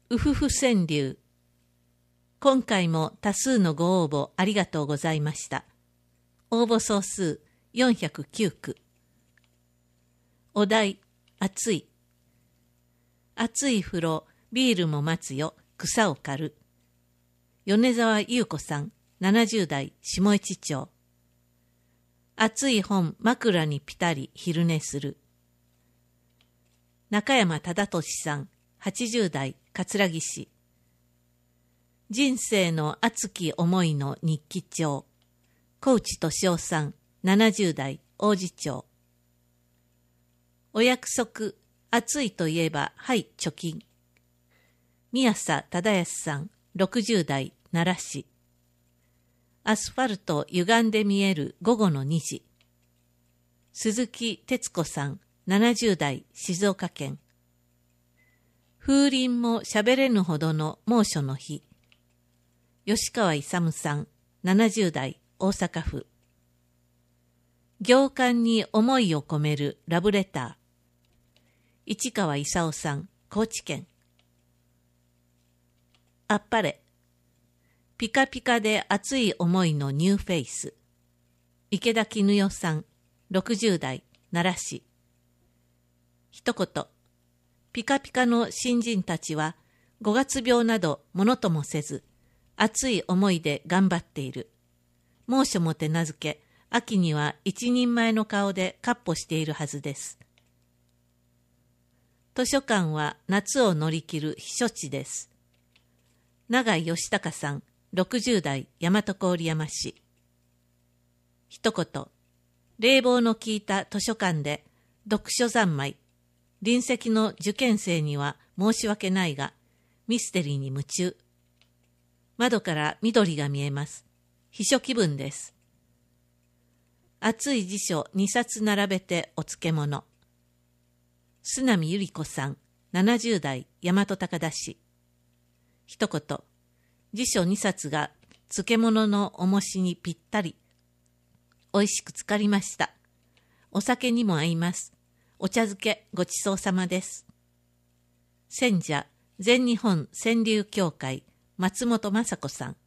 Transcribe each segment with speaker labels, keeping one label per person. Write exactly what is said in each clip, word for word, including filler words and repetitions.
Speaker 1: うふふ川柳。今回も多数のご応募ありがとうございました。応募総数よんひゃくきゅうく。お題、暑い。暑い風呂、ビールも待つよ、草を刈る。米沢優子さん、ななじゅうだい、下市町。暑い本、枕にぴたり昼寝する。中山忠俊さん、はちじゅうだい、葛城市。人生の熱き思いの日記帳。小内俊夫さん、ななじゅうだい、王子町。お約束、暑いといえば、はい貯金。宮佐忠康さん、ろくじゅうだい、奈良市。アスファルト歪んで見える午後のにじ。鈴木哲子さん、ななじゅうだい、静岡県。風鈴もしゃべれぬほどの猛暑の日。吉川勇さん、ななじゅうだい、大阪府。行間に思いを込めるラブレター。市川勲さん、高知県。あっぱれ。ピカピカで熱い思いのニューフェイス。池田絹代さん、ろくじゅうだい、奈良市。一言。ピカピカの新人たちは、ごがつ病などものともせず、熱い思いで頑張っている。猛暑も手なずけ、秋には一人前の顔で闊歩しているはずです。図書館は夏を乗り切る避暑地です。永井義孝さん、ろくじゅうだい、大和郡山市。一言。冷房の効いた図書館で読書三昧。臨席の受験生には申し訳ないが、ミステリーに夢中。窓から緑が見えます。秘書気分です。熱い辞書にさつ並べてお漬物。須波ゆり子さん、ななじゅうだい、大和高田市。一言。辞書にさつが漬物の重しにぴったり。おいしく浸かりました。お酒にも合います。お茶漬けごちそうさまです。選者、全日本川柳協会、松本雅子さん。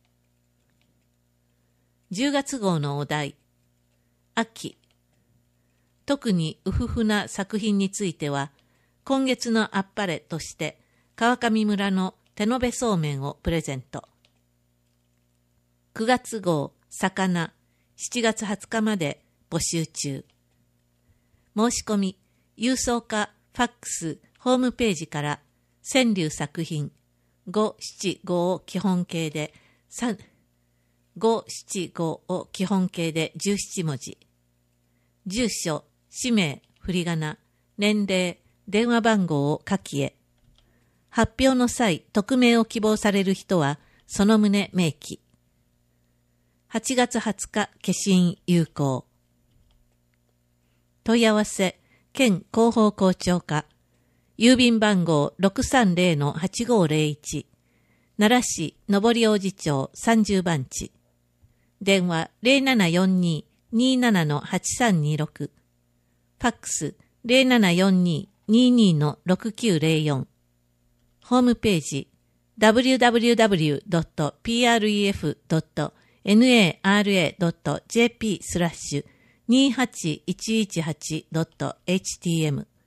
Speaker 1: じゅうがつ号のお題。秋。特にうふふな作品については、今月のあっぱれとして、川上村の手延べそうめんをプレゼント。くがつ号、魚、しちがつはつかまで募集中。申し込み、郵送かファックス、ホームページから、川柳作品、ご、しち、ごを基本形で、ご、しち、ごを基本形でじゅうななもじ。住所、氏名、振り仮名、年齢、電話番号を書きへ。発表の際、匿名を希望される人は、その旨明記。はちがつはつか、消印有効。問い合わせ、県広報校長課、郵便番号 ろくさんぜろのはちごーぜろいち、奈良市上り王子町さんじゅうばんち。電話 ゼロななよんにーにーななのはちさんにーろく、ファックス ゼロななよんにーにーにーのろくきゅうぜろよん、ホームページ ダブリューダブリューダブリュードットプレフドットナラドットジェーピー スラッシュにーはちいちいちはちドットエイチティーエム